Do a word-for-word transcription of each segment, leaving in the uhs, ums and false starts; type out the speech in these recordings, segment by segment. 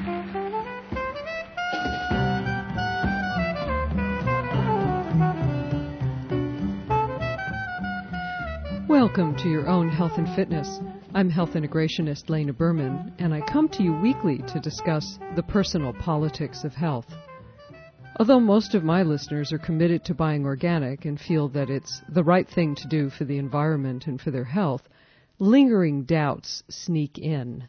Welcome to Your Own Health and Fitness. I'm health integrationist Lena Berman, and I come to you weekly to discuss the personal politics of health. Although most of my listeners are committed to buying organic and feel that it's the right thing to do for the environment and for their health, lingering doubts sneak in.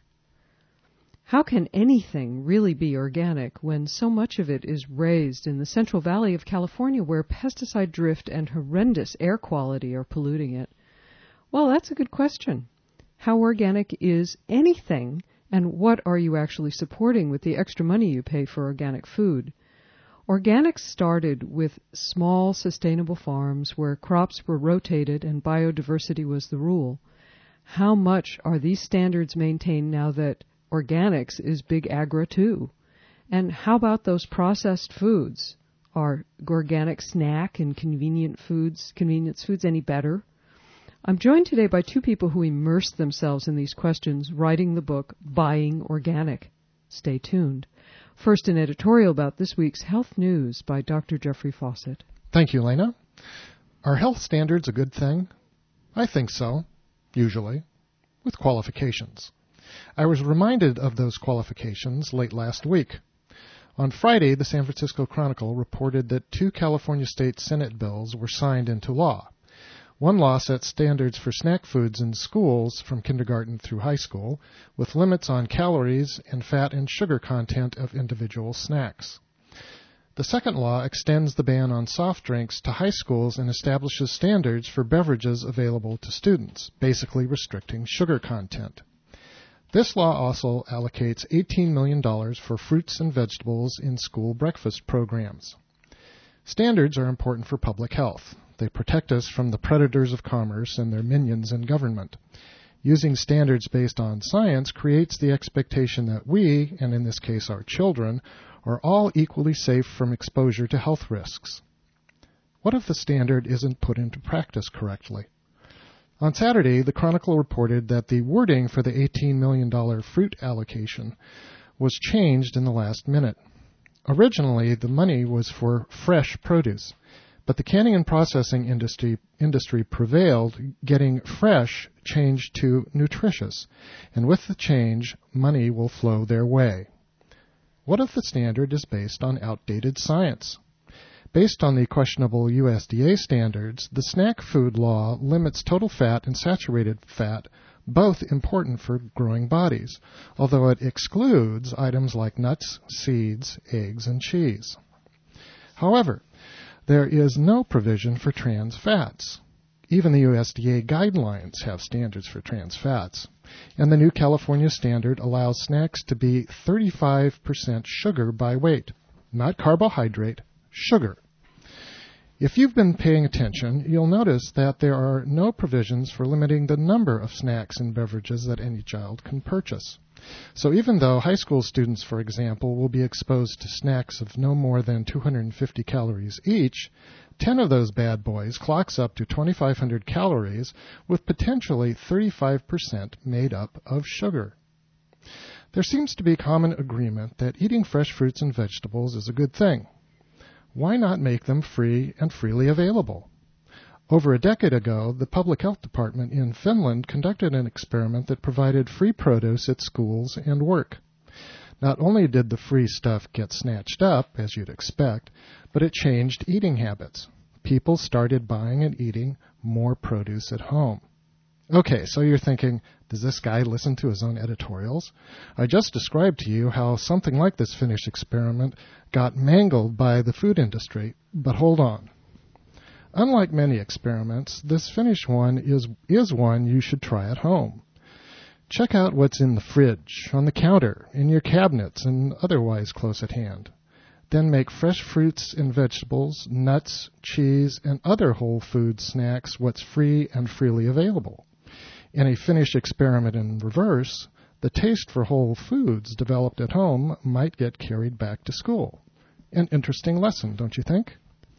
How can anything really be organic when so much of it is raised in the Central Valley of California, where pesticide drift and horrendous air quality are polluting it? Well, that's a good question. How organic is anything, and what are you actually supporting with the extra money you pay for organic food? Organics started with small, sustainable farms where crops were rotated and biodiversity was the rule. How much are these standards maintained now that organics is big agri too? And how about those processed foods? Are organic snack and convenient foods, convenience foods any better? I'm joined today by two people who immersed themselves in these questions, writing the book Buying Organic. Stay tuned. First, an editorial about this week's health news by Doctor Jeffrey Fawcett. Thank you, Lena. Are health standards a good thing? I think so, usually, with qualifications. I was reminded of those qualifications late last week. On Friday, the San Francisco Chronicle reported that two California state Senate bills were signed into law. One law sets standards for snack foods in schools from kindergarten through high school, with limits on calories and fat and sugar content of individual snacks. The second law extends the ban on soft drinks to high schools and establishes standards for beverages available to students, basically restricting sugar content. This law also allocates eighteen million dollars for fruits and vegetables in school breakfast programs. Standards are important for public health. They protect us from the predators of commerce and their minions in government. Using standards based on science creates the expectation that we, and in this case our children, are all equally safe from exposure to health risks. What if the standard isn't put into practice correctly? On Saturday, the Chronicle reported that the wording for the eighteen million dollars fruit allocation was changed in the last minute. Originally, the money was for fresh produce, but the canning and processing industry, industry prevailed, getting fresh changed to nutritious, and with the change, money will flow their way. What if the standard is based on outdated science? Based on the questionable U S D A standards, the snack food law limits total fat and saturated fat, both important for growing bodies, although it excludes items like nuts, seeds, eggs, and cheese. However, there is no provision for trans fats. Even the U S D A guidelines have standards for trans fats, and the new California standard allows snacks to be thirty-five percent sugar by weight, not carbohydrate, sugar. If you've been paying attention, you'll notice that there are no provisions for limiting the number of snacks and beverages that any child can purchase. So even though high school students, for example, will be exposed to snacks of no more than two hundred fifty calories each, ten of those bad boys clocks up to twenty-five hundred calories with potentially thirty-five percent made up of sugar. There seems to be common agreement that eating fresh fruits and vegetables is a good thing. Why not make them free and freely available? Over a decade ago, the Public Health Department in Finland conducted an experiment that provided free produce at schools and work. Not only did the free stuff get snatched up, as you'd expect, but it changed eating habits. People started buying and eating more produce at home. Okay, so you're thinking, does this guy listen to his own editorials? I just described to you how something like this Finnish experiment got mangled by the food industry, but hold on. Unlike many experiments, this Finnish one is, is one you should try at home. Check out what's in the fridge, on the counter, in your cabinets, and otherwise close at hand. Then make fresh fruits and vegetables, nuts, cheese, and other whole food snacks what's free and freely available. In a Finnish experiment in reverse, the taste for whole foods developed at home might get carried back to school. An interesting lesson, don't you think?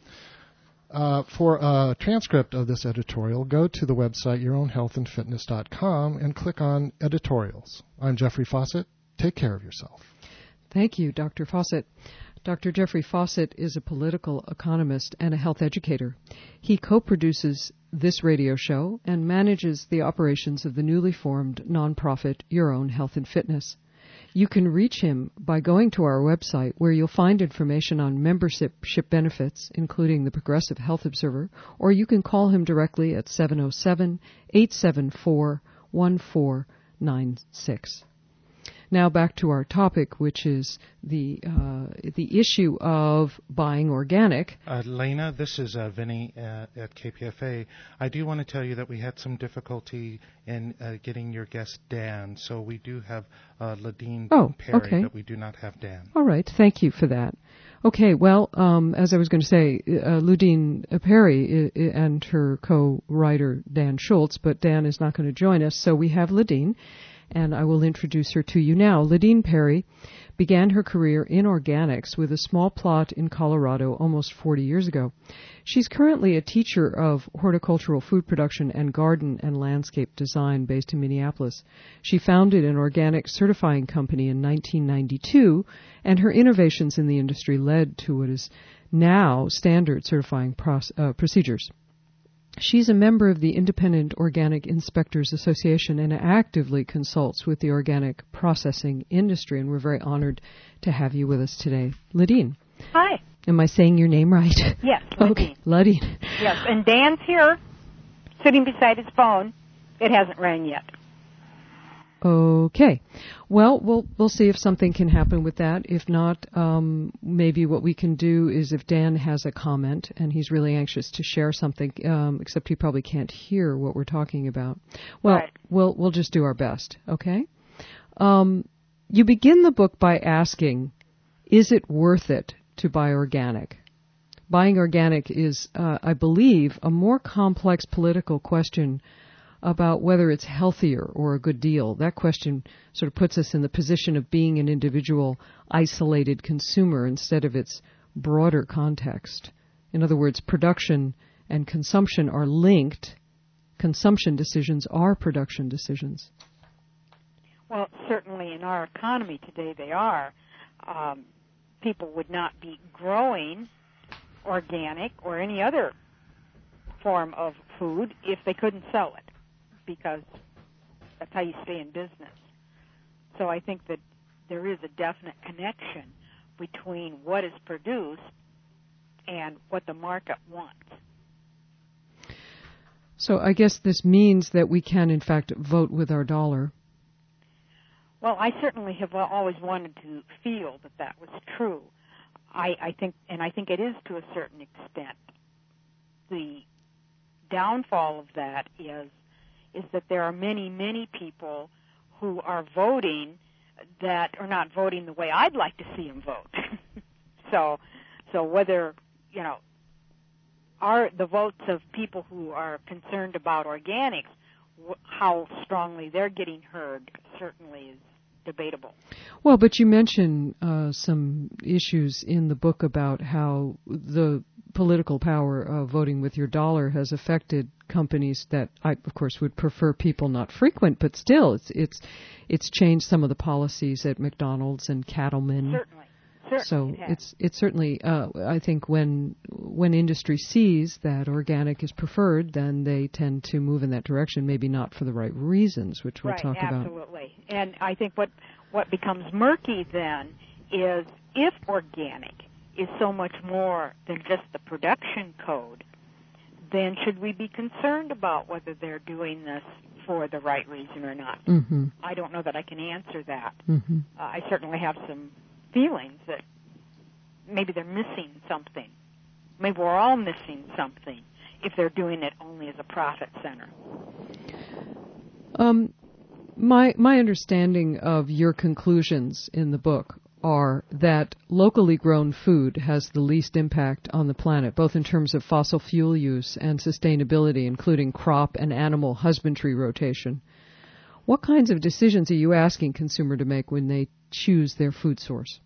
Uh, for a transcript of this editorial, go to the website your own health and fitness dot com and click on editorials. I'm Jeffrey Fawcett. Take care of yourself. Thank you, Doctor Fawcett. Doctor Jeffrey Fawcett is a political economist and a health educator. He co-produces this radio show and manages the operations of the newly formed nonprofit Your Own Health and Fitness. You can reach him by going to our website, where you'll find information on membership benefits, including the Progressive Health Observer, or you can call him directly at seven oh seven, eight seven four, one four nine six. Now back to our topic, which is the uh, the issue of buying organic. Uh, Lena, this is uh, Vinny uh, at K P F A. I do want to tell you that we had some difficulty in uh, getting your guest Dan, so we do have uh, Ladine oh, Perry, okay. but we do not have Dan. All right, thank you for that. Okay, well, um, as I was going to say, uh, Ludine Perry I- I and her co-writer Dan Schultz, but Dan is not going to join us, so we have Ladine. And I will introduce her to you now. Ladine Perry began her career in organics with a small plot in Colorado almost forty years ago. She's currently a teacher of horticultural food production and garden and landscape design based in Minneapolis. She founded an organic certifying company in nineteen ninety-two, and her innovations in the industry led to what is now standard certifying proce- uh, procedures. She's a member of the Independent Organic Inspectors Association and actively consults with the organic processing industry, and we're very honored to have you with us today. Ladine. Hi. Am I saying your name right? Yes, Ladine. Okay, Ladine. Yes, and Dan's here, sitting beside his phone. It hasn't rang yet. Okay. Well, we'll we'll see if something can happen with that. If not, um, maybe what we can do is, if Dan has a comment and he's really anxious to share something, um, except he probably can't hear what we're talking about. Well, right. we'll we'll just do our best. Okay. Um, you begin the book by asking, "Is it worth it to buy organic?" Buying organic is, uh, I believe, a more complex political question about whether it's healthier or a good deal. That question sort of puts us in the position of being an individual, isolated consumer instead of its broader context. In other words, production and consumption are linked. Consumption decisions are production decisions. Well, certainly in our economy today they are. Um, people would not be growing organic or any other form of food if they couldn't sell it, because that's how you stay in business. So I think that there is a definite connection between what is produced and what the market wants. So I guess this means that we can, in fact, vote with our dollar. Well, I certainly have always wanted to feel that that was true. I, I think, and I think it is to a certain extent. The downfall of that is is that there are many, many people who are voting that are not voting the way I'd like to see them vote. so, so whether, you know, are the votes of people who are concerned about organics, wh- how strongly they're getting heard certainly is debatable. Well, but you mention uh, some issues in the book about how the political power of voting with your dollar has affected companies that I, of course, would prefer people not frequent, but still, it's it's it's changed some of the policies at McDonald's and Cattlemen. Certainly. Certainly so it has. it's it's certainly uh, I think when when industry sees that organic is preferred, then they tend to move in that direction. Maybe not for the right reasons, which we'll right, talk absolutely. about. Absolutely. And I think what what becomes murky then is if organic is so much more than just the production code, then should we be concerned about whether they're doing this for the right reason or not? Mm-hmm. I don't know that I can answer that. Mm-hmm. Uh, I certainly have some feelings that maybe they're missing something. Maybe we're all missing something if they're doing it only as a profit center. Um, my my understanding of your conclusions in the book are that locally grown food has the least impact on the planet, both in terms of fossil fuel use and sustainability, including crop and animal husbandry rotation. What kinds of decisions are you asking consumer to make when they choose their food source?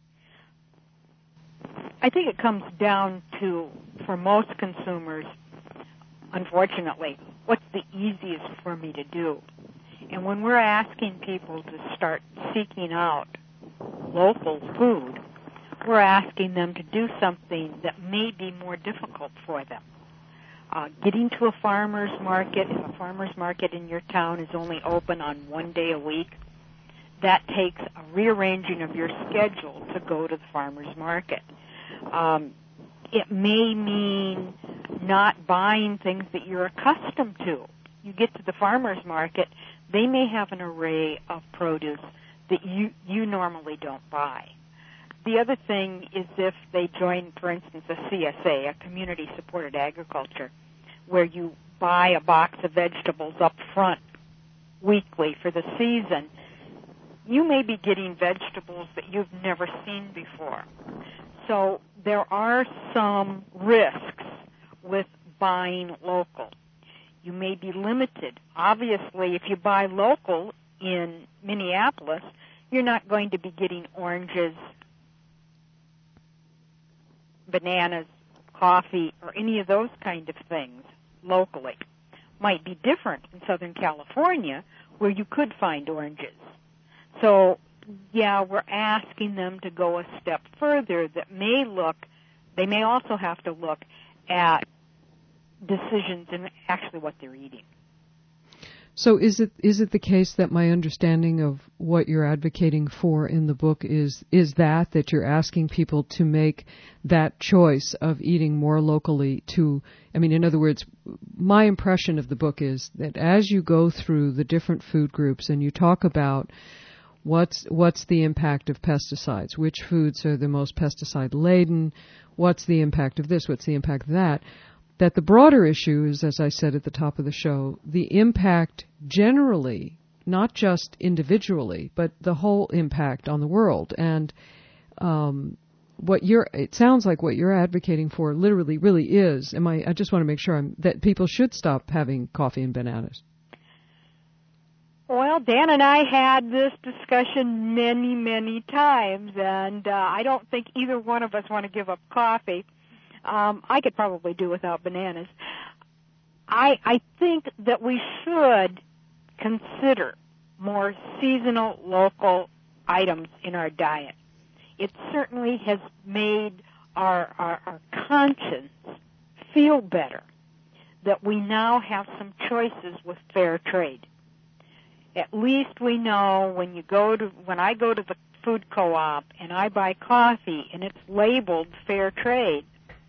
I think it comes down to, for most consumers, unfortunately, what's the easiest for me to do? And when we're asking people to start seeking out local food, we're asking them to do something that may be more difficult for them. Uh, getting to a farmer's market, if a farmer's market in your town is only open on one day a week, that takes a rearranging of your schedule to go to the farmer's market. Um, it may mean not buying things that you're accustomed to. You get to the farmer's market, they may have an array of produce that you, you normally don't buy. The other thing is if they join, for instance, a C S A, a community-supported agriculture, where you buy a box of vegetables up front weekly for the season, you may be getting vegetables that you've never seen before. So there are some risks with buying local. You may be limited. Obviously, if you buy local in Minneapolis, you're not going to be getting oranges, bananas, coffee, or any of those kind of things locally. Might be different in Southern California, where you could find oranges. So, yeah, we're asking them to go a step further that may look, they may also have to look at decisions in actually what they're eating. So is it is it the case that my understanding of what you're advocating for in the book is is that that you're asking people to make that choice of eating more locally to, I mean, in other words, my impression of the book is that as you go through the different food groups and you talk about what's what's the impact of pesticides, which foods are the most pesticide laden, what's the impact of this, what's the impact of that, that the broader issue is, as I said at the top of the show, the impact generally, not just individually, but the whole impact on the world. And um, what you're, it sounds like what you're advocating for literally really is, am I, I just want to make sure I'm, that people should stop having coffee and bananas. Well, Dan and I had this discussion many, many times, and uh, I don't think either one of us want to give up coffee. Um, I could probably do without bananas. I, I think that we should consider more seasonal, local items in our diet. It certainly has made our, our, our conscience feel better that we now have some choices with fair trade. At least we know when you go to, when I go to the food co-op and I buy coffee and it's labeled fair trade,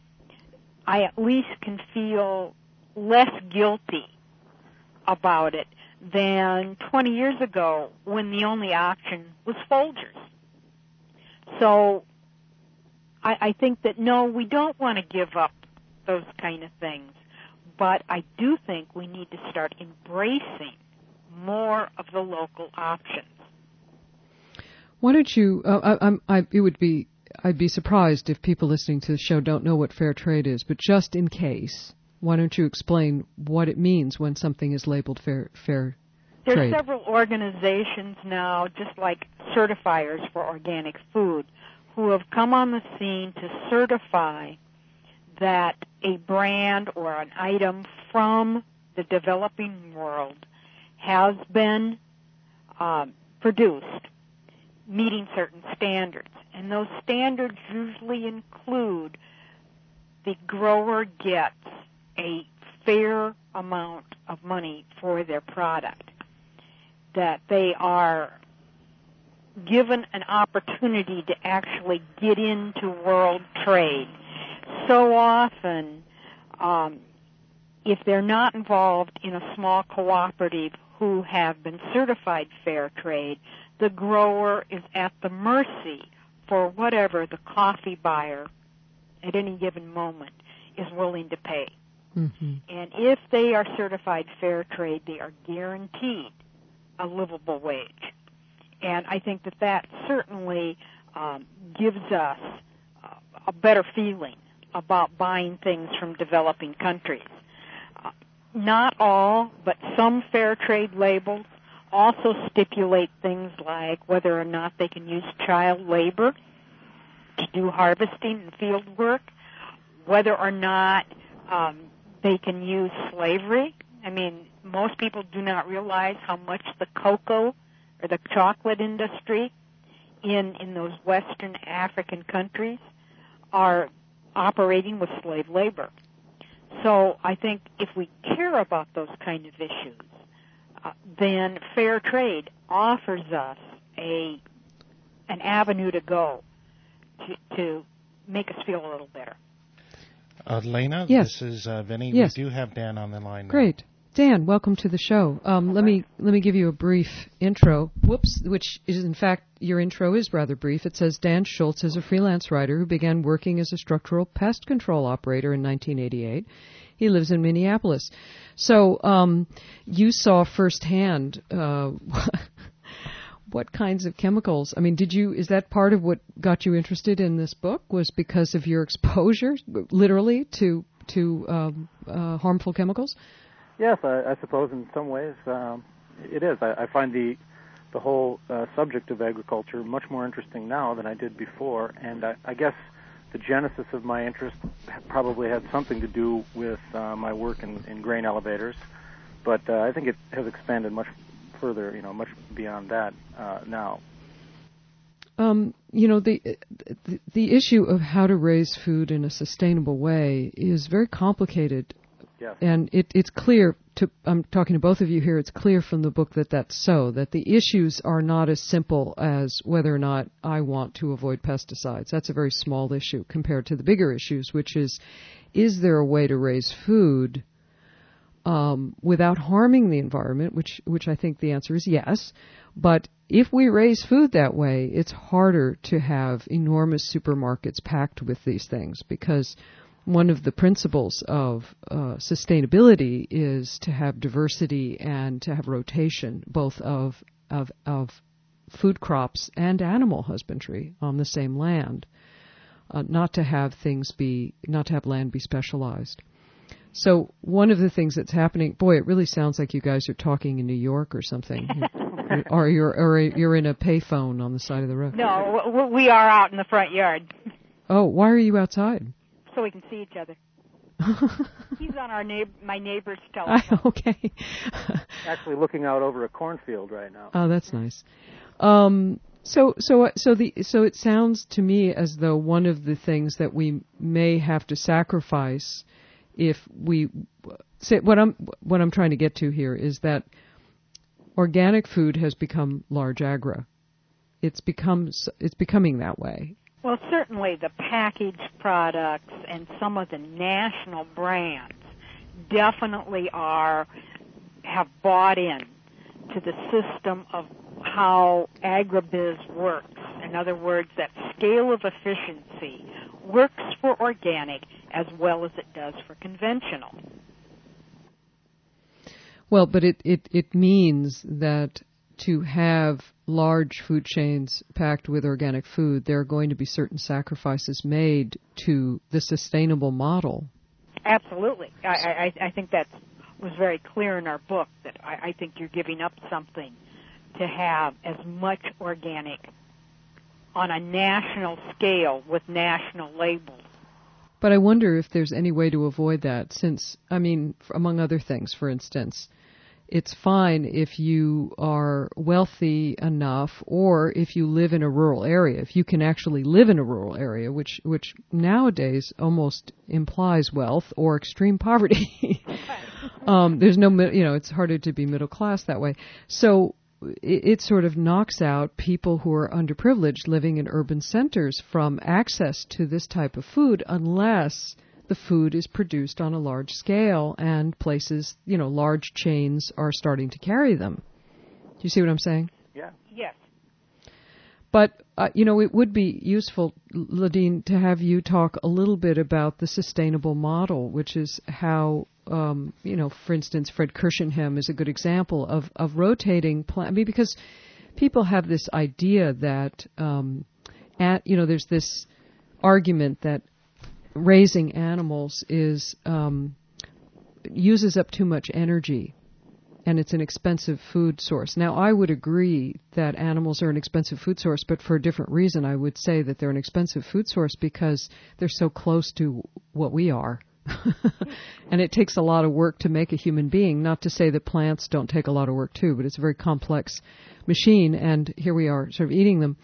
I at least can feel less guilty about it than twenty years ago when the only option was Folgers. So I, I think that, no, we don't want to give up those kind of things, but I do think we need to start embracing more of the local options. Why don't you, uh, I, I'm, I, it would be, I'd be surprised if people listening to the show don't know what fair trade is, but just in case, why don't you explain what it means when something is labeled fair, fair There trade? There are several organizations now, just like certifiers for organic food, who have come on the scene to certify that a brand or an item from the developing world has been um, produced meeting certain standards. And those standards usually include the grower gets a fair amount of money for their product, that they are given an opportunity to actually get into world trade. So often, um, if they're not involved in a small cooperative who have been certified fair trade, the grower is at the mercy for whatever the coffee buyer at any given moment is willing to pay. Mm-hmm. And if they are certified fair trade, they are guaranteed a livable wage. And I think that that certainly um, gives us uh, a better feeling about buying things from developing countries. Uh, not all, but some fair trade labels also stipulate things like whether or not they can use child labor to do harvesting and field work, whether or not um, they can use slavery. I mean, most people do not realize how much the cocoa or the chocolate industry in, in those Western African countries are operating with slave labor. So I think if we care about those kind of issues, uh, then fair trade offers us a an avenue to go to, to make us feel a little better. Uh, Lena, yes. This is uh, Vinny. Yes. We do have Dan on the line now. Great. Dan, welcome to the show. Um, let me let me give you a brief intro. Whoops, which is in fact your intro is rather brief. It says Dan Schultz is a freelance writer who began working as a structural pest control operator in nineteen eighty-eight. He lives in Minneapolis. So um, you saw firsthand uh, what kinds of chemicals. I mean, did you? Is that part of what got you interested in this book? Was because of your exposure, literally, to to um, uh, harmful chemicals? Yes, I, I suppose in some ways um, it is. I, I find the the whole uh, subject of agriculture much more interesting now than I did before, and I, I guess the genesis of my interest probably had something to do with uh, my work in, in grain elevators, but uh, I think it has expanded much further, you know, much beyond that uh, now. Um, you know, the, the the issue of how to raise food in a sustainable way is very complicated. Yes. And it, it's clear, to, I'm talking to both of you here, it's clear from the book that that's so, that the issues are not as simple as whether or not I want to avoid pesticides. That's a very small issue compared to the bigger issues, which is, is there a way to raise food um, without harming the environment, which, which I think the answer is yes. But if we raise food that way, it's harder to have enormous supermarkets packed with these things, because one of the principles of uh, sustainability is to have diversity and to have rotation, both of, of of food crops and animal husbandry on the same land. Uh, not to have things be, not to have land be specialized. So one of the things that's happening, boy, it really sounds like you guys are talking in New York or something, or you're or you're in a payphone on the side of the road. No, w- we are out in the front yard. Oh, why are you outside? So we can see each other. He's on our neighbor, my neighbor's telephone. I, okay. Actually looking out over a cornfield right now. Oh, that's nice. Um, so, so, so the so it sounds to me as though one of the things that we may have to sacrifice, if we say what I'm what I'm trying to get to here is that organic food has become large agri. It's become it's becoming that way. Well, certainly the packaged products and some of the national brands definitely are have bought in to the system of how agribiz works. In other words, that scale of efficiency works for organic as well as it does for conventional. Well, but it, it, it means that to have large food chains packed with organic food, there are going to be certain sacrifices made to the sustainable model. Absolutely. I, I, I think that was very clear in our book, that I, I think you're giving up something to have as much organic on a national scale with national labels. But I wonder if there's any way to avoid that, since, I mean, among other things, for instance, it's fine if you are wealthy enough, or if you live in a rural area. If you can actually live in a rural area, which which nowadays almost implies wealth or extreme poverty. um, there's no, you know, it's harder to be middle class that way. So it, it sort of knocks out people who are underprivileged living in urban centers from access to this type of food, unless the food is produced on a large scale and places, you know, large chains are starting to carry them. Do you see what I'm saying? Yeah. Yes. But, uh, you know, it would be useful, Ladine, to have you talk a little bit about the sustainable model, which is how, um, you know, for instance, Fred Kirshenham is a good example of, of rotating plant. I mean, because people have this idea that, um, at, you know, there's this argument that raising animals is um, uses up too much energy, and it's an expensive food source. Now, I would agree that animals are an expensive food source, but for a different reason. I would say that they're an expensive food source because they're so close to what we are. And it takes a lot of work to make a human being. Not to say that plants don't take a lot of work too, but it's a very complex machine, and here we are sort of eating them.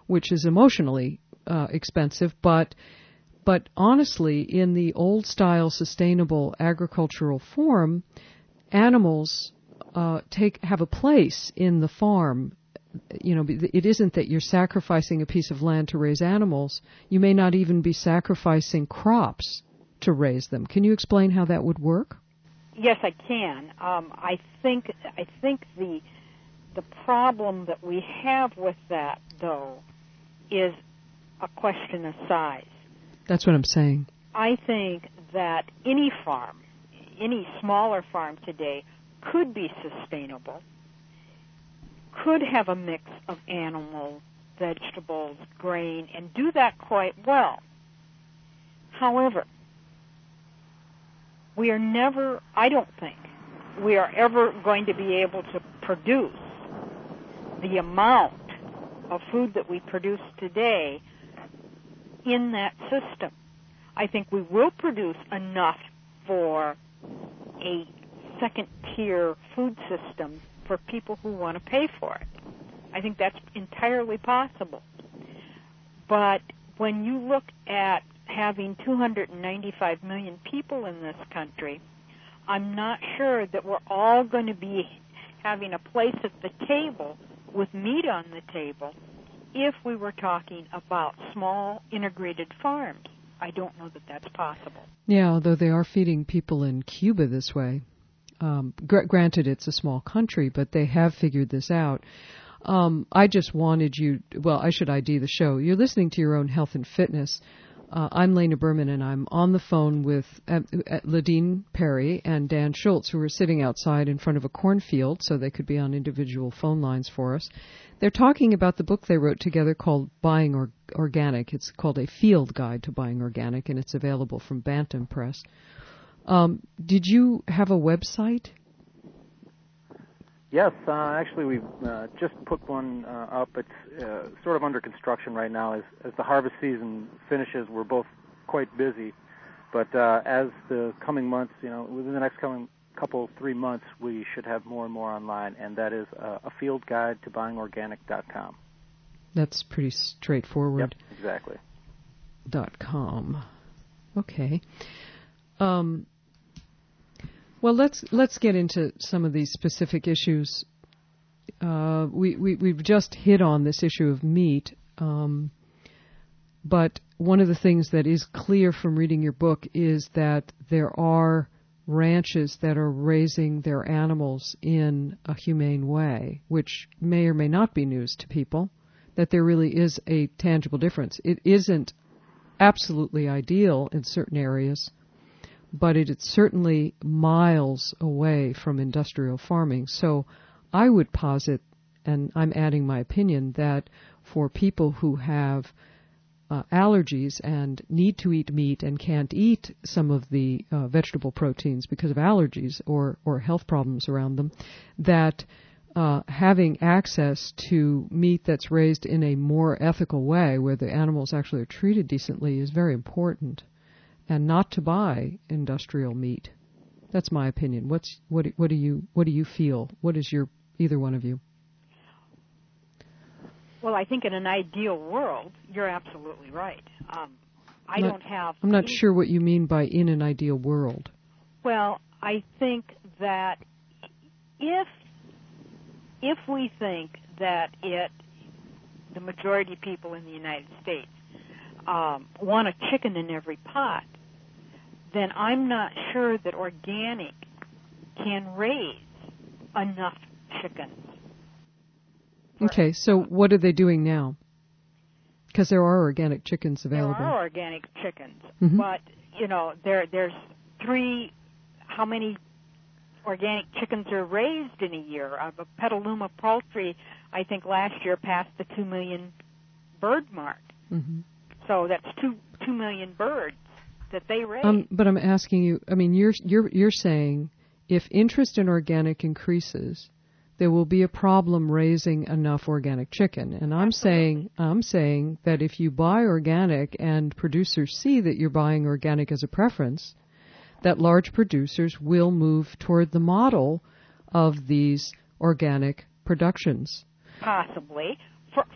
which is emotionally uh, expensive, but but honestly, in the old-style sustainable agricultural form, animals uh, take have a place in the farm. You know, it isn't that you're sacrificing a piece of land to raise animals. You may not even be sacrificing crops to raise them. Can you explain how that would work? Yes, I can. Um, I think I think the the problem that we have with that, though, is a question of size. That's what I'm saying. I think that any farm, any smaller farm today, could be sustainable, could have a mix of animals, vegetables, grain, and do that quite well. However, we are never, I don't think, we are ever going to be able to produce the amount of food that we produce today in that system. I think we will produce enough for a second-tier food system for people who want to pay for it. I think that's entirely possible. But when you look at having two hundred ninety-five million people in this country, I'm not sure that we're all going to be having a place at the table with meat on the table if we were talking about small integrated farms. I don't know that that's possible. Yeah, although they are feeding people in Cuba this way. Um, gr- granted, it's a small country, but they have figured this out. Um, I just wanted you, well, I should I D the show. You're listening to Your Own Health and Fitness. Uh, I'm Lena Berman, and I'm on the phone with uh, uh, Ladine Perry and Dan Schultz, who are sitting outside in front of a cornfield, so they could be on individual phone lines for us. They're talking about the book they wrote together called Buying or- Organic. It's called A Field Guide to Buying Organic, and it's available from Bantam Press. Um, did you have a website? Yes, uh, actually we've uh, just put one uh, up. It's uh, sort of under construction right now. As, as the harvest season finishes, we're both quite busy. But uh, as the coming months, you know, within the next coming couple, three months, we should have more and more online, and that is uh, a field guide to buying organic dot com. That's pretty straightforward. Yep, exactly. Dot com. Okay. Um, well, let's let's get into some of these specific issues. Uh, we, we we've just hit on this issue of meat, um, but one of the things that is clear from reading your book is that there are ranches that are raising their animals in a humane way, which may or may not be news to people. That there really is a tangible difference. It isn't absolutely ideal in certain areas, but it is certainly miles away from industrial farming. So I would posit, and I'm adding my opinion, that for people who have uh, allergies and need to eat meat and can't eat some of the uh, vegetable proteins because of allergies or, or health problems around them, that uh, having access to meat that's raised in a more ethical way, where the animals actually are treated decently, is very important. And not to buy industrial meat. That's my opinion. What's what? What do you what do you feel? What is your either one of you? Well, I think in an ideal world, you're absolutely right. Um, I not, don't have. I'm not any, sure what you mean by in an ideal world. Well, I think that if if we think that it, the majority of people in the United States um, want a chicken in every pot, then I'm not sure that organic can raise enough chickens. Okay, so what are they doing now? Because there are organic chickens available. There are organic chickens, mm-hmm. but, you know, there there's three, how many organic chickens are raised in a year? Uh, Petaluma Poultry, I think last year passed the two million bird mark. Mm-hmm. So that's two two million birds that they raise. Um, but I'm asking you. I mean, you're you're you're saying if interest in organic increases, there will be a problem raising enough organic chicken. And I'm Absolutely. saying I'm saying that if you buy organic and producers see that you're buying organic as a preference, that large producers will move toward the model of these organic productions. Possibly. For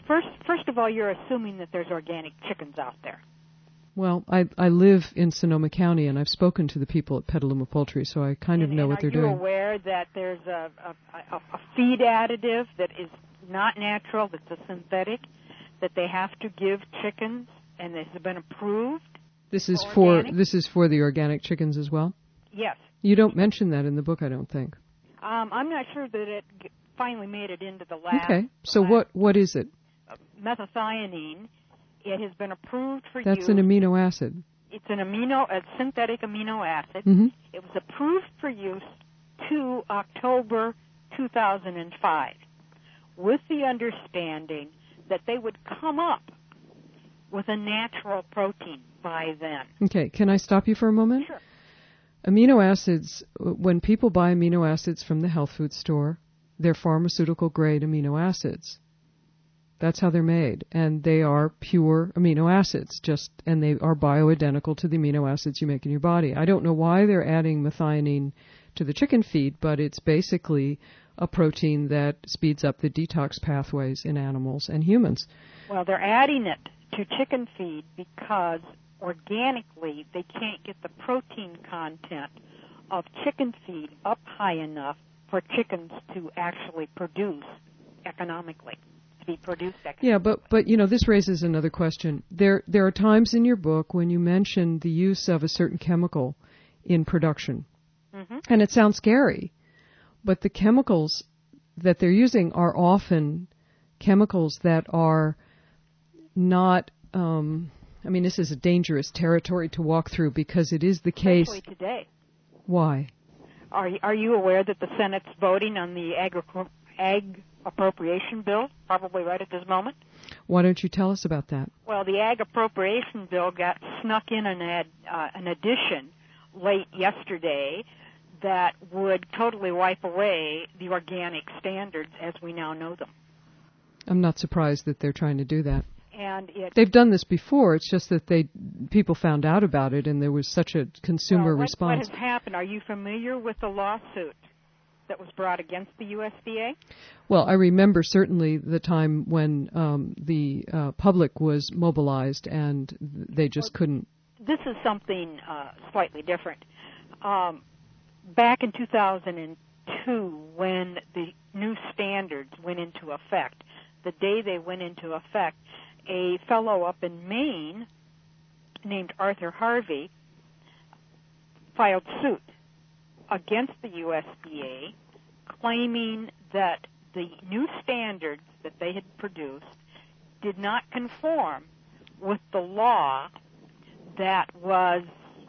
first, first of all, you're assuming that there's organic chickens out there. Well, I I live in Sonoma County, and I've spoken to the people at Petaluma Poultry, so I kind of and, know and what they're doing. Are you aware that there's a, a, a feed additive that is not natural, that's a synthetic, that they have to give chickens, and this has been approved? This is organic? for this is for the organic chickens as well? Yes. You don't mention that in the book, I don't think. Um, I'm not sure that it g- finally made it into the lab. Okay. So lab. what what is it? Uh, methionine. It has been approved for That's use. an amino acid. It's an amino, a synthetic amino acid. Mm-hmm. It was approved for use to October two thousand five, with the understanding that they would come up with a natural protein by then. Okay. Can I stop you for a moment? Sure. Amino acids, when people buy amino acids from the health food store, they're pharmaceutical grade amino acids. That's how they're made, and they are pure amino acids, just and they are bioidentical to the amino acids you make in your body. I don't know why they're adding methionine to the chicken feed, but it's basically a protein that speeds up the detox pathways in animals and humans. Well, they're adding it to chicken feed because organically they can't get the protein content of chicken feed up high enough for chickens to actually produce economically. To be produced economically. Yeah, but but you know, this raises another question. There there are times in your book when you mention the use of a certain chemical in production, mm-hmm. and it sounds scary, but the chemicals that they're using are often chemicals that are not. Um, I mean, this is a dangerous territory to walk through because it is the case. Especially today. Why? Are you, are you aware that the Senate's voting on the agri- ag appropriation bill, probably right at this moment? Why don't you tell us about that? Well, the ag appropriation bill got snuck in an, ad, uh, an addition late yesterday that would totally wipe away the organic standards as we now know them. I'm not surprised that they're trying to do that. And it, They've done this before. It's just that they people found out about it, and there was such a consumer well, what, response. What has happened? Are you familiar with the lawsuit that was brought against the U S D A? Well, I remember certainly the time when um, the uh, public was mobilized, and they just well, couldn't. This is something uh, slightly different. Um, back in two thousand two, when the new standards went into effect, the day they went into effect, a fellow up in Maine named Arthur Harvey filed suit against the U S D A, claiming that the new standards that they had produced did not conform with the law that was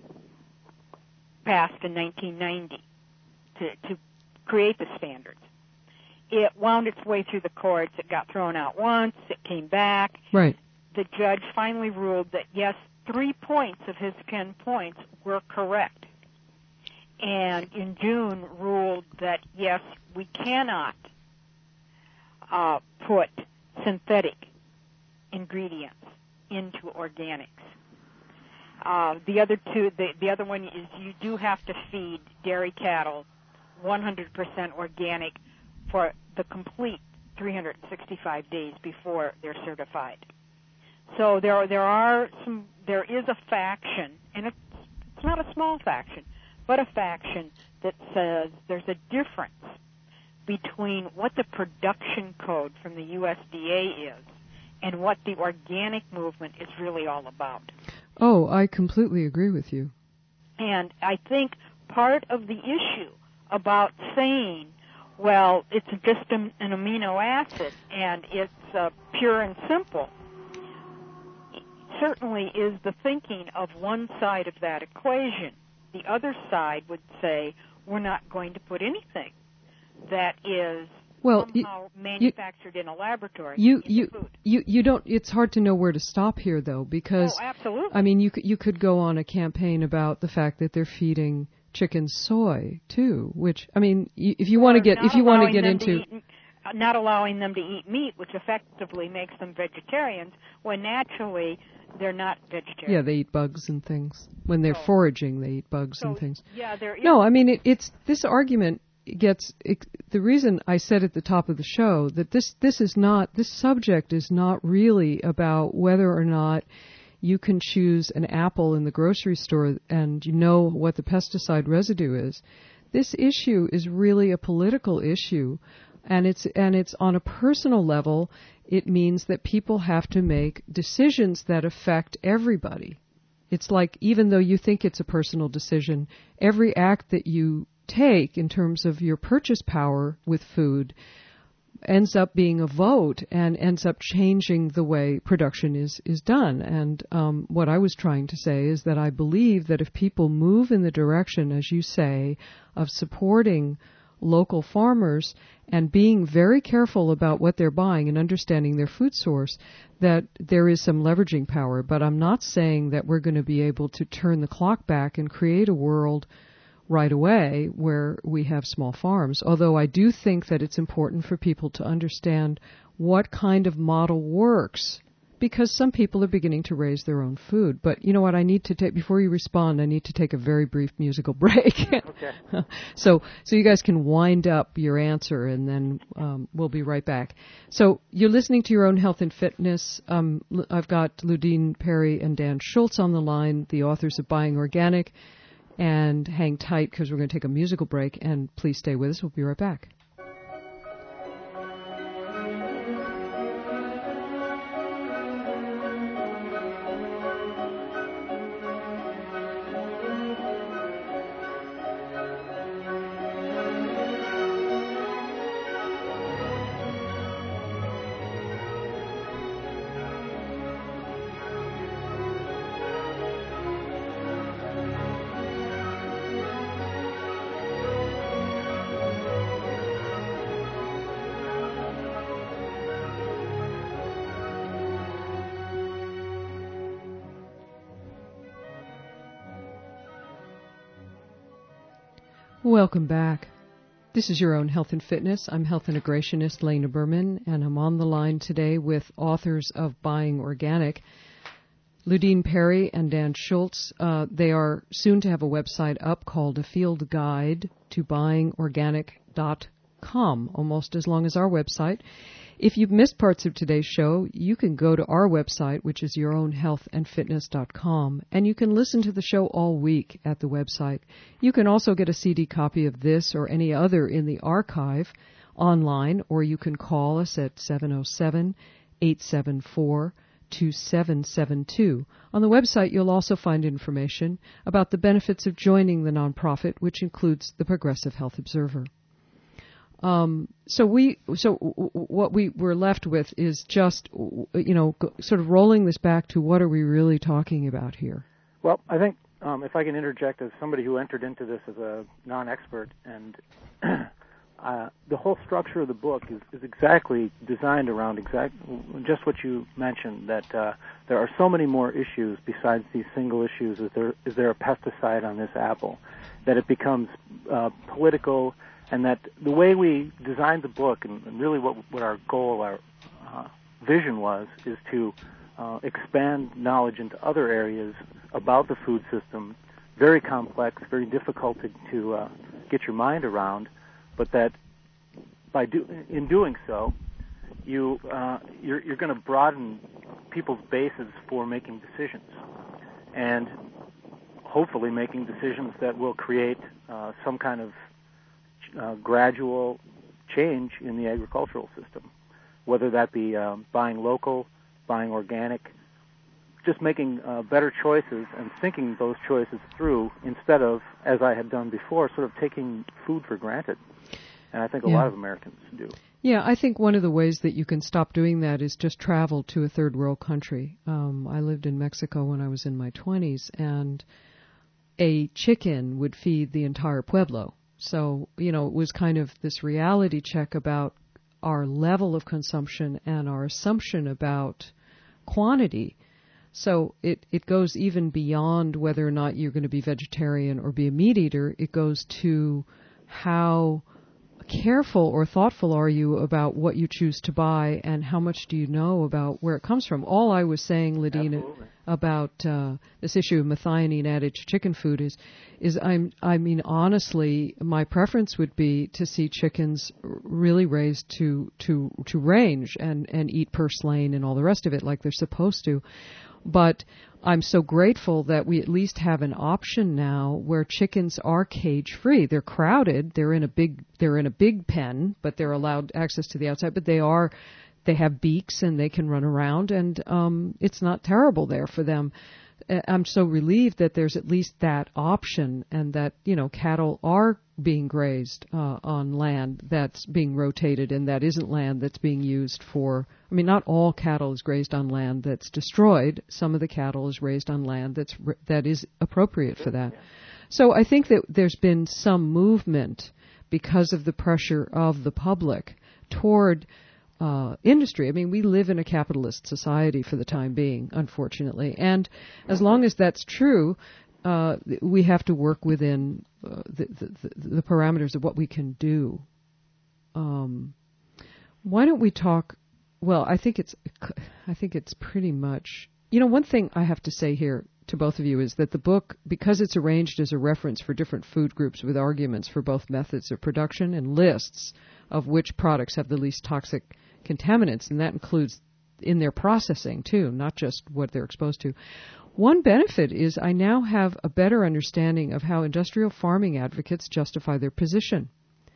passed in nineteen ninety to, to create the standards. It wound its way through the courts. It got thrown out once. It came back. Right. The judge finally ruled that, yes, three points of his ten points were correct. And in June ruled that, yes, we cannot uh, put synthetic ingredients into organics. Uh, the other two, the, the other one is you do have to feed dairy cattle one hundred percent organic for the complete three hundred sixty-five days before they're certified. So there are, there are some, there is a faction, and it's, it's not a small faction, but a faction that says there's a difference between what the production code from the U S D A is and what the organic movement is really all about. Oh, I completely agree with you. And I think part of the issue about saying, well, it's just an, an amino acid and it's uh, pure and simple, certainly is the thinking of one side of that equation. The other side would say, we're not going to put anything that is well, somehow you, manufactured in a laboratory you, in you, food. You, you don't, it's hard to know where to stop here, though, because, oh, absolutely. I mean, you could, you could go on a campaign about the fact that they're feeding chickens soy, too, which, I mean, if you want to get, if you want to get into... To eat, not allowing them to eat meat, which effectively makes them vegetarians, when naturally they're not vegetarian. Yeah, they eat bugs and things. When they're so, foraging, they eat bugs so, and things. Yeah, there is. No, I mean, it, it's this argument gets it, the reason I said at the top of the show that this this is not this subject is not really about whether or not you can choose an apple in the grocery store and you know what the pesticide residue is. This issue is really a political issue, and it's and it's on a personal level. It means that people have to make decisions that affect everybody. It's like, even though you think it's a personal decision, every act that you take in terms of your purchase power with food ends up being a vote and ends up changing the way production is, is done. And um, what I was trying to say is that I believe that if people move in the direction, as you say, of supporting local farmers and being very careful about what they're buying and understanding their food source, that there is some leveraging power. But I'm not saying that we're going to be able to turn the clock back and create a world right away where we have small farms, although I do think that it's important for people to understand what kind of model works, because some people are beginning to raise their own food. But you know what, I need to take, before you respond, I need to take a very brief musical break. Okay. so so you guys can wind up your answer, and then um, we'll be right back. So you're listening to Your Own Health and Fitness. Um, I've got Ludine Perry and Dan Schultz on the line, the authors of Buying Organic. And hang tight, because we're going to take a musical break, and please stay with us. We'll be right back. Welcome back. This is Your Own Health and Fitness. I'm health integrationist Lena Berman, and I'm on the line today with authors of Buying Organic, Ludine Perry and Dan Schultz. Uh, they are soon to have a website up called A Field Guide to Buying Organic dot com, almost as long as our website. If you've missed parts of today's show, you can go to our website, which is your own health and fitness dot com, and you can listen to the show all week at the website. You can also get a C D copy of this or any other in the archive online, or you can call us at seven oh seven, eight seven four, two seven seven two. On the website, you'll also find information about the benefits of joining the nonprofit, which includes the Progressive Health Observer. Um, so we, so w- w- what we were left with is just, you know, g- sort of rolling this back to what are we really talking about here? Well, I think um, if I can interject as somebody who entered into this as a non-expert, and uh, the whole structure of the book is, is exactly designed around exact just what you mentioned, that uh, there are so many more issues besides these single issues. Is there is there a pesticide on this apple? That it becomes uh, political. And that the way we designed the book, and, and really what, what our goal, our uh, vision was, is to uh, expand knowledge into other areas about the food system, very complex, very difficult to, to uh, get your mind around, but that by do, in doing so, you, uh, you're, you're going to broaden people's bases for making decisions, and hopefully making decisions that will create uh, some kind of Uh, gradual change in the agricultural system, whether that be um, buying local, buying organic, just making uh, better choices and thinking those choices through instead of, as I had done before, sort of taking food for granted. And I think a yeah. lot of Americans do. Yeah, I think one of the ways that you can stop doing that is just travel to a third world country. Um, I lived in Mexico when I was in my twenties, and a chicken would feed the entire pueblo. So, you know, it was kind of this reality check about our level of consumption and our assumption about quantity. So it, it goes even beyond whether or not you're going to be vegetarian or be a meat eater. It goes to how careful or thoughtful are you about what you choose to buy, and how much do you know about where it comes from? All I was saying, Ladina, Absolutely. about uh, this issue of methionine added to chicken food is, is I'm, I mean, honestly, my preference would be to see chickens really raised to to to range and and eat purslane and all the rest of it like they're supposed to. But I'm so grateful that we at least have an option now where chickens are cage free. They're crowded. They're in a big they're in a big pen, but they're allowed access to the outside. But they are they have beaks and they can run around, and um, it's not terrible there for them. I'm so relieved that there's at least that option, and that, you know, cattle are being grazed uh, on land that's being rotated, and that isn't land that's being used for, I mean, not all cattle is grazed on land that's destroyed. Some of the cattle is raised on land that's that is appropriate for that. So I think that there's been some movement because of the pressure of the public toward Uh, industry. I mean, we live in a capitalist society for the time being, unfortunately. And as long as that's true, uh, we have to work within uh, the, the, the parameters of what we can do. Um, why don't we talk? Well, I think it's, I think it's pretty much. You know, one thing I have to say here to both of you is that the book, because it's arranged as a reference for different food groups with arguments for both methods of production and lists of which products have the least toxic contaminants, and that includes in their processing too, not just what they're exposed to. One benefit is I now have a better understanding of how industrial farming advocates justify their position,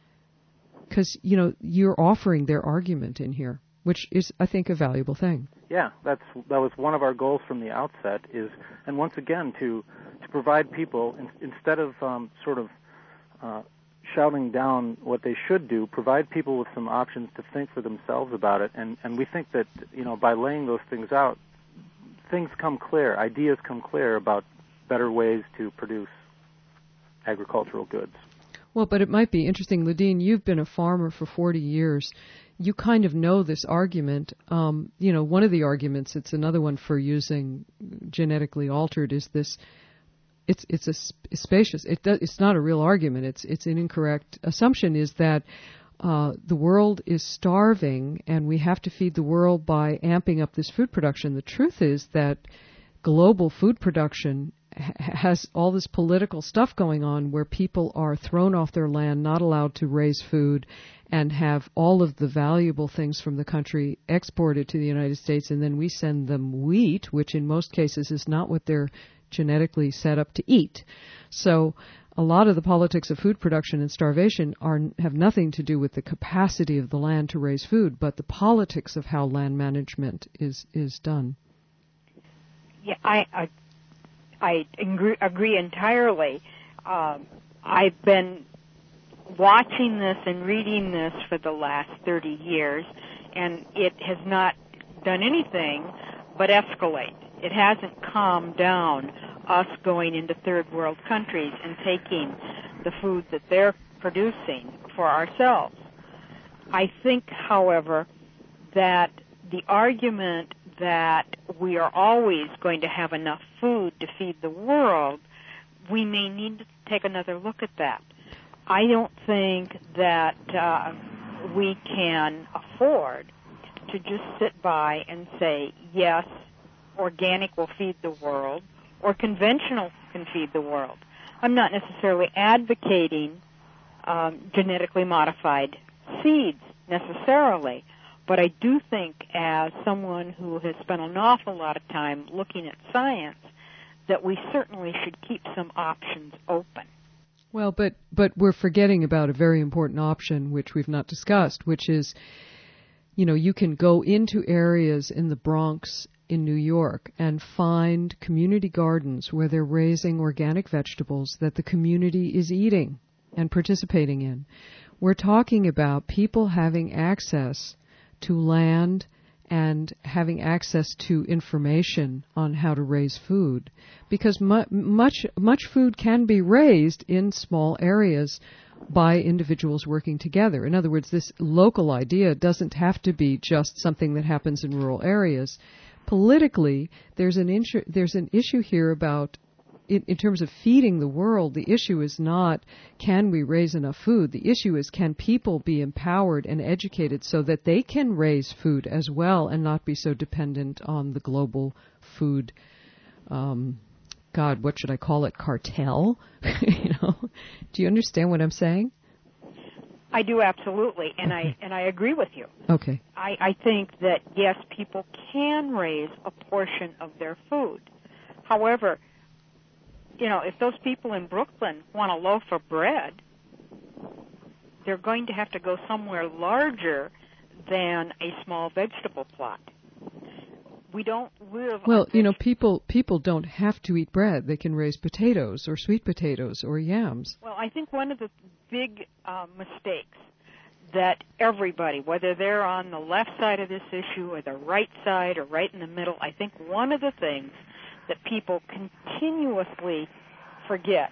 because, you know, you're offering their argument in here, which is, I think, a valuable thing. Yeah, that's that was one of our goals from the outset. Is and once again to to provide people in, instead of um, sort of uh, shouting down what they should do, provide people with some options to think for themselves about it. And and we think that, you know, by laying those things out, things come clear, ideas come clear about better ways to produce agricultural goods. Well, but it might be interesting, Ladine, you've been a farmer for forty years. You kind of know this argument. Um, you know, one of the arguments, it's another one for using genetically altered, is this, it's it's a sp- spacious, it does, it's not a real argument, it's it's an incorrect assumption, is that uh, the world is starving and we have to feed the world by amping up this food production. The truth is that global food production has all this political stuff going on where people are thrown off their land, not allowed to raise food, and have all of the valuable things from the country exported to the United States, and then we send them wheat, which in most cases is not what they're genetically set up to eat. So a lot of the politics of food production and starvation are have nothing to do with the capacity of the land to raise food, but the politics of how land management is, is done. Yeah, I... I I agree, agree entirely. Um, I've been watching this and reading this for the last thirty years, and it has not done anything but escalate. It hasn't calmed down us going into third world countries and taking the food that they're producing for ourselves. I think, however, that the argument that we are always going to have enough food to feed the world, we may need to take another look at that. I don't think that uh, we can afford to just sit by and say, yes, organic will feed the world, or conventional can feed the world. I'm not necessarily advocating um, genetically modified seeds necessarily, but I do think, as someone who has spent an awful lot of time looking at science, that we certainly should keep some options open. Well, but but we're forgetting about a very important option, which we've not discussed, which is, you know, you can go into areas in the Bronx in New York and find community gardens where they're raising organic vegetables that the community is eating and participating in. We're talking about people having access to land and having access to information on how to raise food, because mu- much much food can be raised in small areas by individuals working together. In other words, this local idea doesn't have to be just something that happens in rural areas. Politically, there's an issue, there's an issue here about in, in terms of feeding the world, the issue is not can we raise enough food. The issue is can people be empowered and educated so that they can raise food as well and not be so dependent on the global food, um, God, what should I call it, cartel? You know, do you understand what I'm saying? I do, absolutely, and I and I agree with you. Okay. I, I think that, yes, people can raise a portion of their food. However, you know, if those people in Brooklyn want a loaf of bread, they're going to have to go somewhere larger than a small vegetable plot. We don't live... Well, you know, people people don't have to eat bread. They can raise potatoes or sweet potatoes or yams. Well, I think one of the big uh, mistakes that everybody, whether they're on the left side of this issue or the right side or right in the middle, I think one of the things that people continuously forget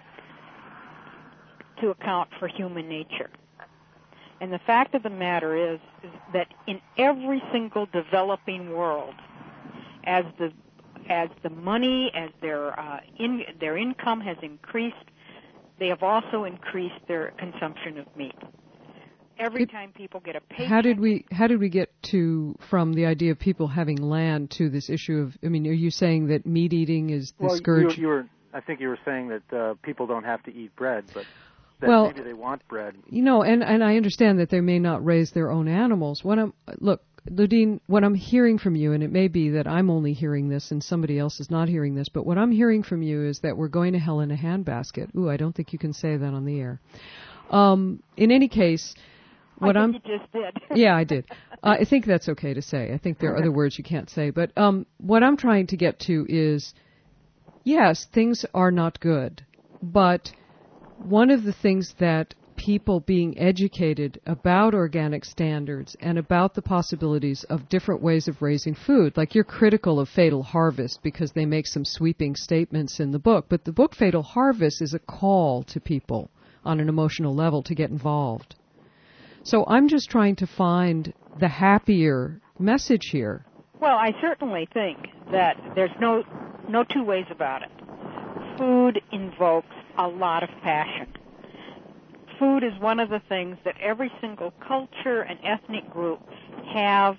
to account for human nature. And the fact of the matter is, is that in every single developing world, as the as the money, as their uh, in, their income has increased, they have also increased their consumption of meat. Every it, time people get a paycheck. How did we how did we get to from the idea of people having land to this issue of? I mean, are you saying that meat eating is the well, scourge? You, you were, I think you were saying that uh, people don't have to eat bread, but that well, maybe they want bread. You know, and and I understand that they may not raise their own animals. When I'm look. Ludine, what I'm hearing from you, and it may be that I'm only hearing this and somebody else is not hearing this, but what I'm hearing from you is that we're going to hell in a handbasket. Ooh, I don't think you can say that on the air. Um, in any case, what I I'm... think you just did. Yeah, I did. Uh, I think that's okay to say. I think there are other words you can't say. But um, what I'm trying to get to is, yes, things are not good, but one of the things that people being educated about organic standards and about the possibilities of different ways of raising food. Like you're critical of Fatal Harvest because they make some sweeping statements in the book, but the book Fatal Harvest is a call to people on an emotional level to get involved. So I'm just trying to find the happier message here. Well, I certainly think that there's no no two ways about it. Food invokes a lot of passion. Food is one of the things that every single culture and ethnic group have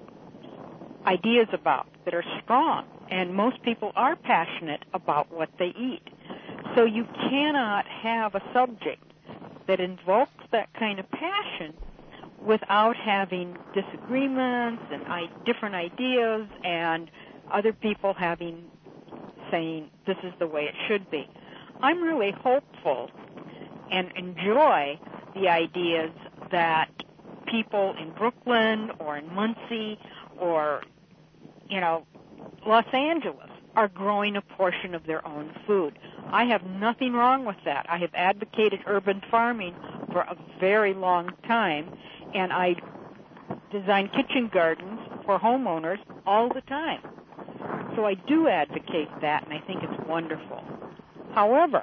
ideas about that are strong, and most people are passionate about what they eat. So you cannot have a subject that invokes that kind of passion without having disagreements and I, different ideas and other people having, saying, this is the way it should be. I'm really hopeful and enjoy the ideas that people in Brooklyn or in Muncie or, you know, Los Angeles are growing a portion of their own food. I have nothing wrong with that. I have advocated urban farming for a very long time, and I design kitchen gardens for homeowners all the time. So I do advocate that, and I think it's wonderful. However,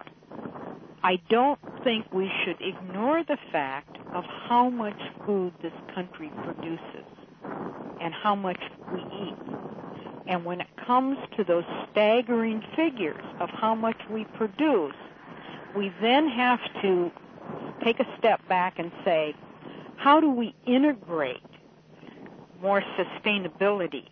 I don't think we should ignore the fact of how much food this country produces and how much we eat. And when it comes to those staggering figures of how much we produce, we then have to take a step back and say, how do we integrate more sustainability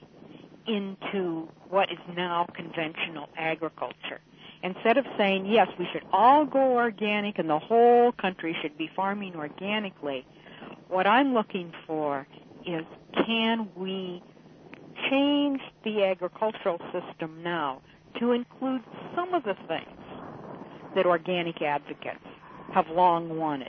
into what is now conventional agriculture? Instead of saying, yes, we should all go organic and the whole country should be farming organically, what I'm looking for is, can we change the agricultural system now to include some of the things that organic advocates have long wanted?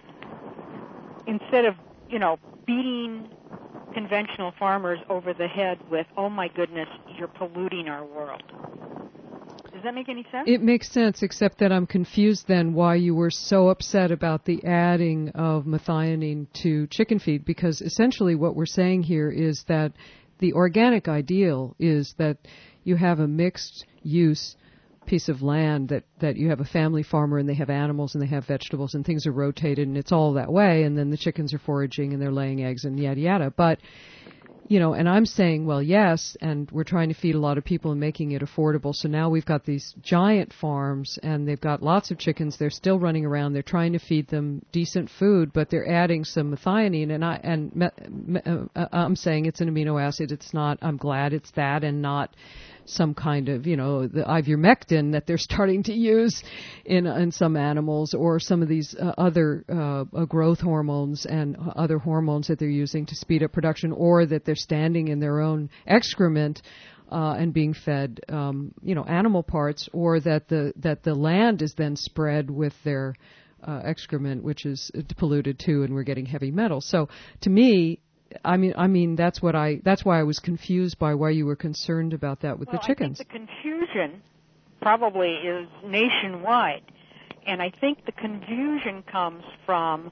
Instead of, you know, beating conventional farmers over the head with, oh my goodness, you're polluting our world. Does that make any sense? It makes sense, except that I'm confused then why you were so upset about the adding of methionine to chicken feed, because essentially what we're saying here is that the organic ideal is that you have a mixed use piece of land, that, that you have a family farmer and they have animals and they have vegetables and things are rotated and it's all that way, and then the chickens are foraging and they're laying eggs and yada yada. But you know, and I'm saying, well, yes, and we're trying to feed a lot of people and making it affordable. So now we've got these giant farms, and they've got lots of chickens. They're still running around. They're trying to feed them decent food, but they're adding some methionine. And I and me, me, uh, I'm saying it's an amino acid. It's not. I'm glad it's that, and not some kind of, you know, the ivermectin that they're starting to use in in some animals, or some of these uh, other uh, uh, growth hormones and other hormones that they're using to speed up production, or that they're standing in their own excrement uh, and being fed, um, you know, animal parts, or that the that the land is then spread with their uh, excrement, which is polluted too, and we're getting heavy metals. So to me, I mean, I mean that's what I. That's why I was confused by why you were concerned about that with well, the chickens. I think the confusion probably is nationwide, and I think the confusion comes from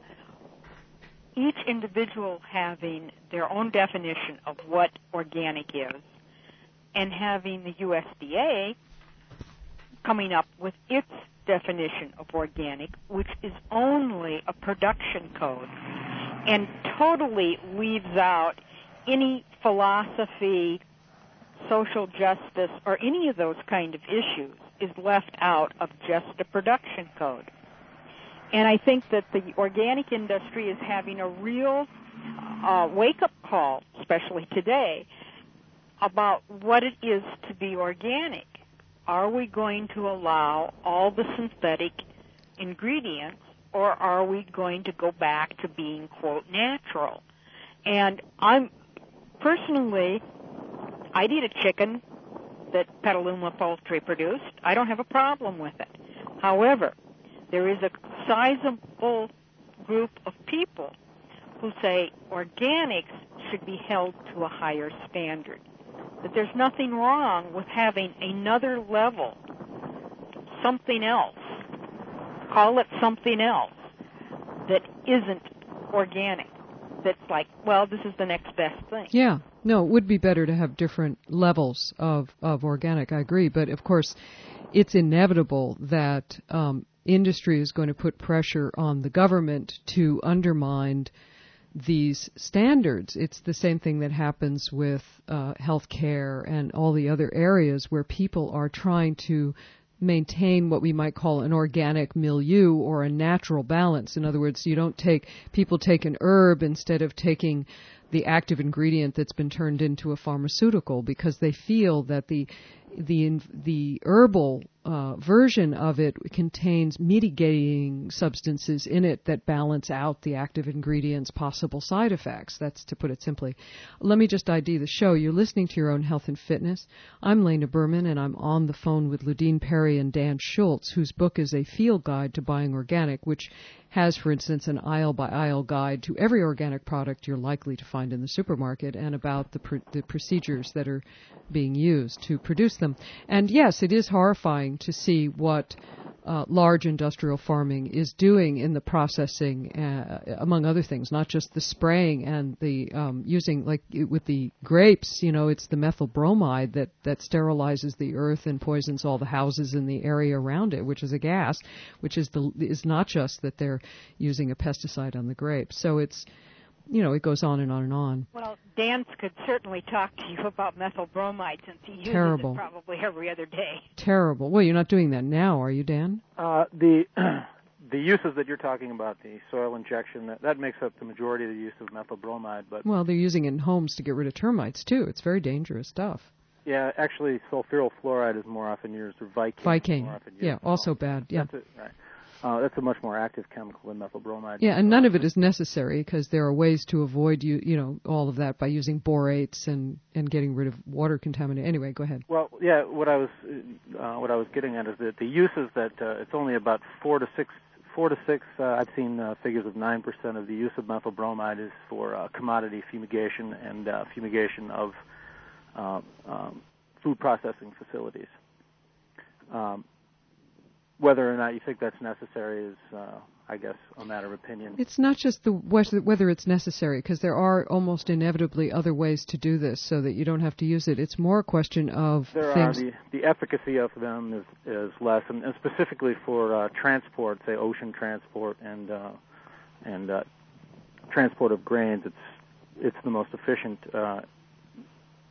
each individual having their own definition of what organic is, and having the U S D A coming up with its definition of organic, which is only a production code, and totally leaves out any philosophy, social justice, or any of those kind of issues is left out of just a production code. And I think that the organic industry is having a real uh, wake-up call, especially today, about what it is to be organic. Are we going to allow all the synthetic ingredients, or are we going to go back to being, quote, natural? And I'm, personally, I'd eat a chicken that Petaluma Poultry produced. I don't have a problem with it. However, there is a sizable group of people who say organics should be held to a higher standard, that there's nothing wrong with having another level, something else, call it something else, that isn't organic, that's like, well, this is the next best thing. Yeah. No, it would be better to have different levels of, of organic, I agree. But, of course, it's inevitable that um, industry is going to put pressure on the government to undermine these standards. It's the same thing that happens with uh, health care and all the other areas where people are trying to maintain what we might call an organic milieu or a natural balance. In other words, you don't take, people take an herb instead of taking the active ingredient that's been turned into a pharmaceutical, because they feel that the the the herbal uh, version of it contains mitigating substances in it that balance out the active ingredient's possible side effects. That's to put it simply. Let me just I D the show. You're listening to Your Own Health and Fitness. I'm Lena Berman, and I'm on the phone with Ludine Perry and Dan Schultz, whose book is A Field Guide to Buying Organic, which has, for instance, an aisle-by-aisle guide to every organic product you're likely to find in the supermarket, and about the, pr- the procedures that are being used to produce them. And yes, it is horrifying to see what uh, large industrial farming is doing in the processing, uh, among other things, not just the spraying and the um, using, like with the grapes, you know, it's the methyl bromide that, that sterilizes the earth and poisons all the houses in the area around it, which is a gas, which is the is not just that they're using a pesticide on the grapes. So it's, you know, it goes on and on and on. Well, Dan could certainly talk to you about methyl bromide, since he uses Terrible. it probably every other day. Terrible. Well, you're not doing that now, are you, Dan? Uh, the the uses that you're talking about, the soil injection, that, that makes up the majority of the use of methyl bromide. But well, they're using it in homes to get rid of termites, too. It's very dangerous stuff. yeah, actually, sulfuryl fluoride is more often used, or Vicane. Vicane, more often used. yeah, also bad, yeah. That's it, right. Uh, that's a much more active chemical than methyl bromide. Yeah, and none of it is necessary, because there are ways to avoid you, you know, all of that by using borates and, and getting rid of water contaminant. Anyway, go ahead. Well, yeah, what I was uh, what I was getting at is that the uses that uh, it's only about four to six four to six. Uh, I've seen uh, figures of nine percent of the use of methyl bromide is for uh, commodity fumigation and uh, fumigation of uh, um, food processing facilities. Um, Whether or not you think that's necessary is, uh, I guess, a matter of opinion. It's not just the whether it's necessary, because there are almost inevitably other ways to do this so that you don't have to use it. It's more a question of there things. Are the, the efficacy of them is, is less, and, and specifically for uh, transport, say ocean transport and uh, and uh, transport of grains, it's it's the most efficient uh,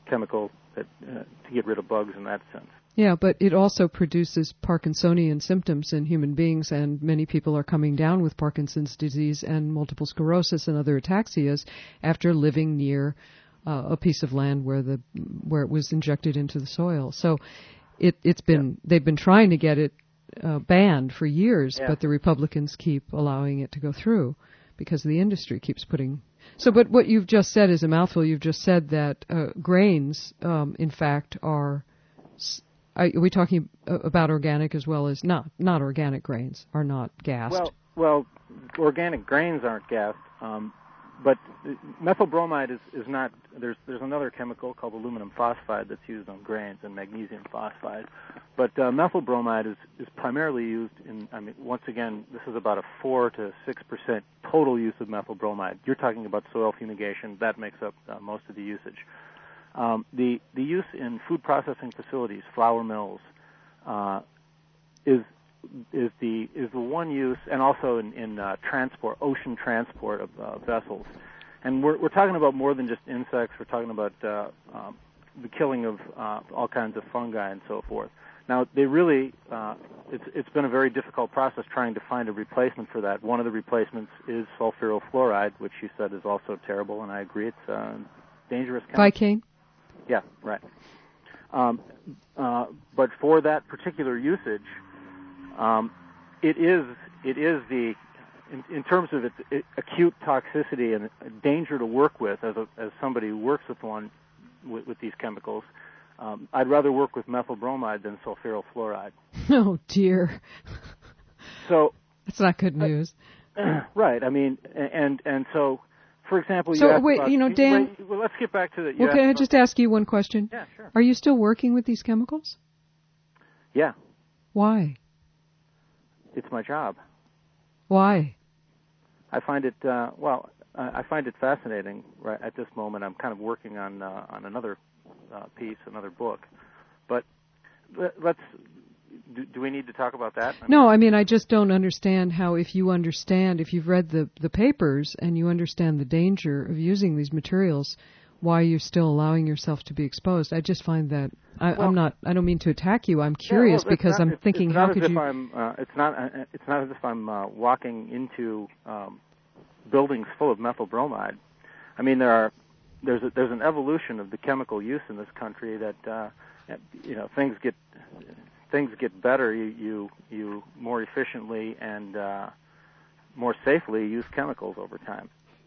chemical that, uh, to get rid of bugs in that sense. Yeah, but it also produces Parkinsonian symptoms in human beings, and many people are coming down with Parkinson's disease and multiple sclerosis and other ataxias after living near uh, a piece of land where the where it was injected into the soil. So it, it's been yeah. they've been trying to get it uh, banned for years, yeah. but the Republicans keep allowing it to go through because the industry keeps putting. So, but what you've just said is a mouthful. You've just said that uh, grains, um, in fact, are. Are we talking about organic as well as not not organic grains are not gassed? Well, well, organic grains aren't gassed, um, but methyl bromide is, is not. There's there's another chemical called aluminum phosphide that's used on grains and magnesium phosphide, but uh, methyl bromide is, is primarily used in. I mean, once again, this is about a four to six percent total use of methyl bromide. You're talking about soil fumigation. That makes up uh, most of the usage. Um, the the use in food processing facilities, flour mills, uh, is is the is the one use, and also in, in uh, transport, ocean transport of uh, vessels. And we're we're talking about more than just insects. We're talking about uh, um, the killing of uh, all kinds of fungi and so forth. Now, they really uh, it's it's been a very difficult process trying to find a replacement for that. One of the replacements is sulfurylfluoride, which you said is also terrible, and I agree. It's uh, dangerous chemical. Vicane? Yeah, right. Um, uh, but for that particular usage, um, it is it is the in, in terms of its it, acute toxicity and danger to work with as a, as somebody who works with one with, with these chemicals. Um, I'd rather work with methyl bromide than sulfurylfluoride. Oh dear. So that's not good news. Uh, right. I mean, and and so. For example, so you asked wait, about, you know, Dan. Wait, well, let's get back to the. Well, can I just ask you one question? Yeah, sure. Are you still working with these chemicals? Yeah. Why? It's my job. Why? I find it uh, well. I find it fascinating. Right at this moment, I'm kind of working on uh, on another uh, piece, another book. But let's. Do, do we need to talk about that? I no, mean, I mean, I just don't understand how if you understand, if you've read the, the papers and you understand the danger of using these materials, why you're still allowing yourself to be exposed. I just find that, I, well, I'm not, I don't mean to attack you, I'm curious yeah, well, because not, I'm it's, thinking it's how not could as you... If I'm, uh, it's, not, uh, it's not as if I'm uh, walking into um, buildings full of methyl bromide. I mean, there are, there's, a, there's an evolution of the chemical use in this country that, uh, you know, things get... things get better, you you, you more efficiently and uh, more safely use chemicals over time.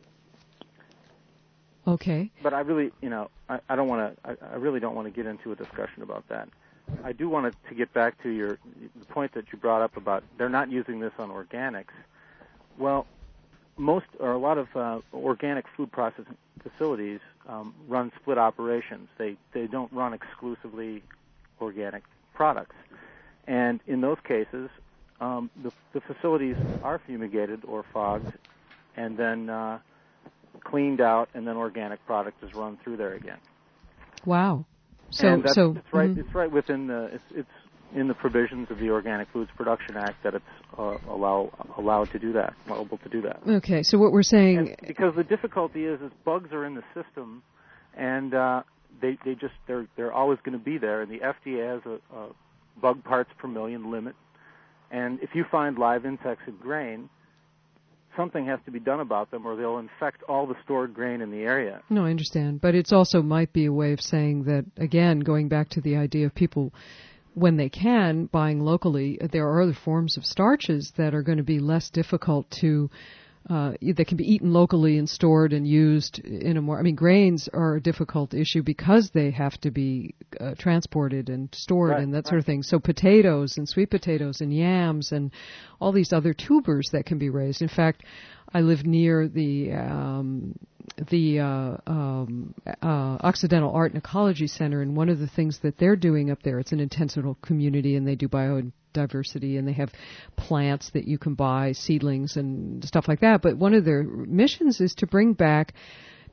Okay. But I really, you know, I, I don't want to. I, I really don't want to get into a discussion about that. I do want to, to get back to your the point that you brought up about they're not using this on organics. Well, most or a lot of uh, organic food processing facilities um, run split operations. They they don't run exclusively organic products. And in those cases, um, the, the facilities are fumigated or fogged and then uh, cleaned out, and then organic product is run through there again. Wow. So, and that's, so it's right. mm-hmm. It's right within the. It's, it's in the provisions of the Organic Foods Production Act that it's uh, allow allowed to do that, allowable to do that. Okay. So what we're saying, and because the difficulty is, is bugs are in the system, and uh, they they just they're they're always going to be there, and the F D A has a, a bug parts per million limit, and if you find live insects in grain, something has to be done about them, or they'll infect all the stored grain in the area. No, I understand, but it's also might be a way of saying that, again, going back to the idea of people, when they can, buying locally, there are other forms of starches that are going to be less difficult to Uh, that can be eaten locally and stored and used in a more, I mean, grains are a difficult issue because they have to be uh, transported and stored right, and that right. sort of thing. So potatoes and sweet potatoes and yams and all these other tubers that can be raised. In fact, I live near the um, the uh, um, uh, Occidental Art and Ecology Center, and one of the things that they're doing up there, it's an intensive community, and they do biodiversity, and they have plants that you can buy, seedlings and stuff like that. But one of their missions is to bring back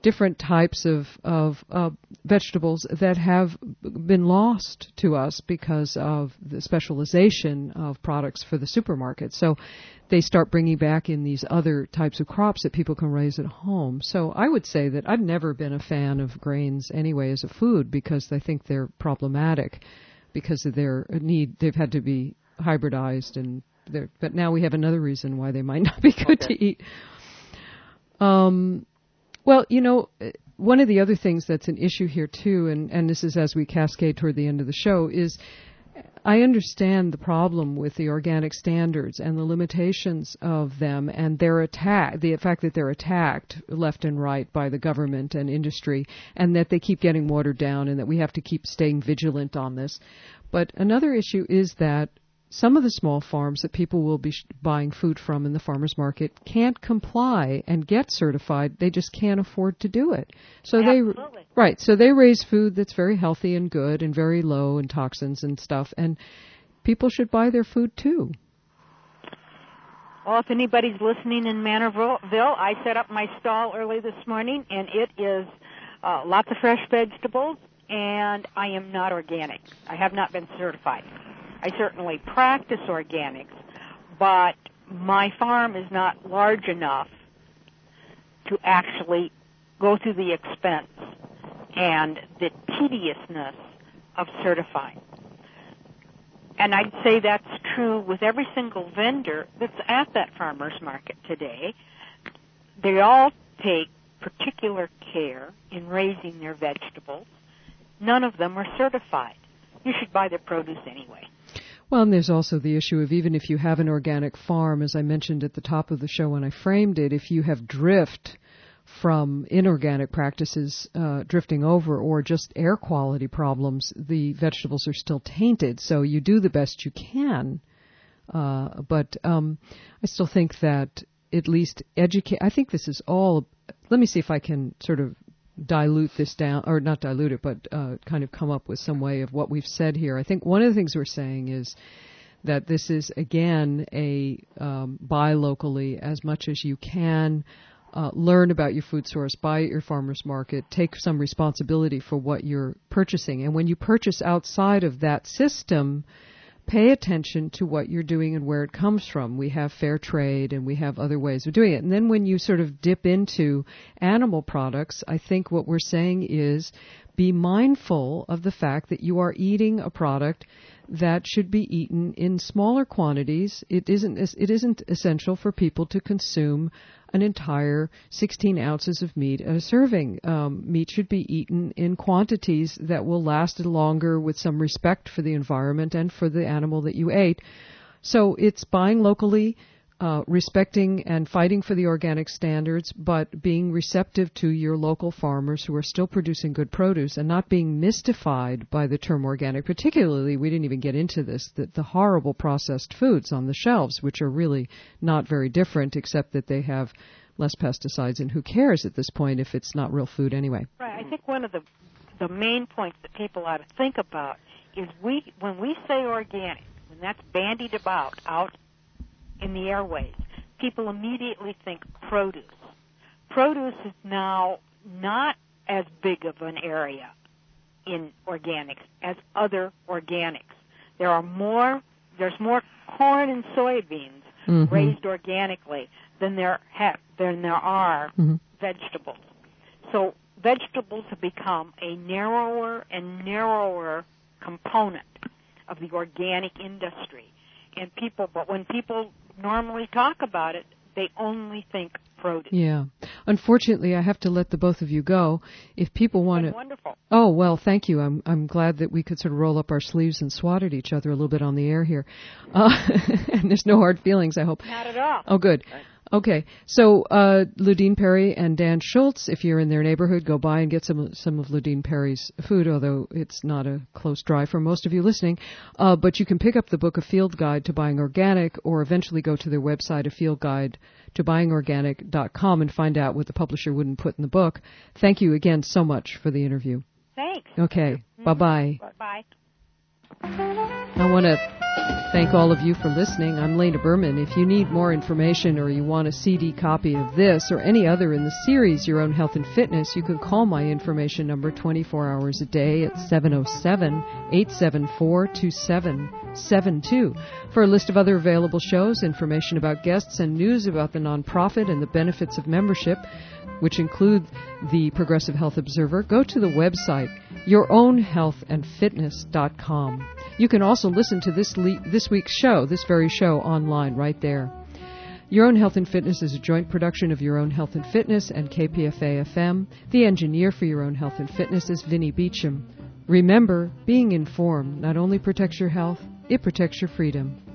different types of, of uh, vegetables that have been lost to us because of the specialization of products for the supermarket. So they start bringing back in these other types of crops that people can raise at home. So I would say that I've never been a fan of grains anyway as a food because I think they're problematic because of their need. They've had to be hybridized, and they're, but now we have another reason why they might not be good Okay. to eat. Um, well, you know, one of the other things that's an issue here too, and, and this is as we cascade toward the end of the show, is I understand the problem with the organic standards and the limitations of them and their attack, the fact that they're attacked left and right by the government and industry, and that they keep getting watered down and that we have to keep staying vigilant on this. But another issue is that some of the small farms that people will be sh- buying food from in the farmers market can't comply and get certified. They just can't afford to do it. So Absolutely. they right. So they raise food that's very healthy and good and very low in toxins and stuff. And people should buy their food too. Well, if anybody's listening in Manorville, I set up my stall early this morning, and it is uh, lots of fresh vegetables, and I am not organic. I have not been certified. I certainly practice organics, but my farm is not large enough to actually go through the expense and the tediousness of certifying. And I'd say that's true with every single vendor that's at that farmer's market today. They all take particular care in raising their vegetables. None of them are certified. You should buy their produce anyway. Well, and there's also the issue of even if you have an organic farm, as I mentioned at the top of the show when I framed it, if you have drift from inorganic practices uh, drifting over or just air quality problems, the vegetables are still tainted. So you do the best you can. Uh, but um, I still think that at least educate, I think this is all, let me see if I can sort of dilute this down, or not dilute it, but uh, kind of come up with some way of what we've said here. I think one of the things we're saying is that this is, again, a um, buy locally as much as you can, uh, learn about your food source, buy at your farmer's market, take some responsibility for what you're purchasing. And when you purchase outside of that system, pay attention to what you're doing and where it comes from. We have fair trade and we have other ways of doing it. And then when you sort of dip into animal products, I think what we're saying is be mindful of the fact that you are eating a product that should be eaten in smaller quantities. It isn't, it isn't essential for people to consume an entire sixteen ounces of meat at a serving. Um, meat should be eaten in quantities that will last longer with some respect for the environment and for the animal that you ate. So it's buying locally, uh, respecting and fighting for the organic standards, but being receptive to your local farmers who are still producing good produce and not being mystified by the term organic. Particularly, we didn't even get into this, the, the horrible processed foods on the shelves, which are really not very different, except that they have less pesticides, and who cares at this point if it's not real food anyway. Right. I think one of the the main points that people ought to think about is we when we say organic, when that's bandied about out in the airways, people immediately think produce. Produce is now not as big of an area in organics as other organics. There are more, there's more corn and soybeans mm-hmm. raised organically than there ha- than there are mm-hmm. vegetables. So vegetables have become a narrower and narrower component of the organic industry. And people, but when people normally talk about it, they only think produce. Yeah. Unfortunately, I have to let the both of you go. If people want to... Wonderful. Oh, well, thank you. I'm I'm glad that we could sort of roll up our sleeves and swat at each other a little bit on the air here. Uh, and there's no hard feelings, I hope. Not at all. Oh, good. Right. Okay, so uh, Ludine Perry and Dan Schultz, if you're in their neighborhood, go by and get some some of Ludine Perry's food, although it's not a close drive for most of you listening. Uh, but you can pick up the book, A Field Guide to Buying Organic, or eventually go to their website, a field guide to buying organic dot com, and find out what the publisher wouldn't put in the book. Thank you again so much for the interview. Thanks. Okay, mm-hmm. Bye-bye. Bye. I want to thank all of you for listening. I'm Lena Berman. If you need more information or you want a C D copy of this or any other in the series, Your Own Health and Fitness, you can call my information number twenty-four hours a day at seven oh seven, eight seven four, two seven seven two. For a list of other available shows, information about guests, and news about the nonprofit and the benefits of membership, which include the Progressive Health Observer, go to the website your own health and fitness dot com. You can also listen to this le- this week's show, this very show, online right there. Your Own Health and Fitness is a joint production of Your Own Health and Fitness and K P F A F M. The engineer for Your Own Health and Fitness is Vinnie Beecham. Remember, being informed not only protects your health, it protects your freedom.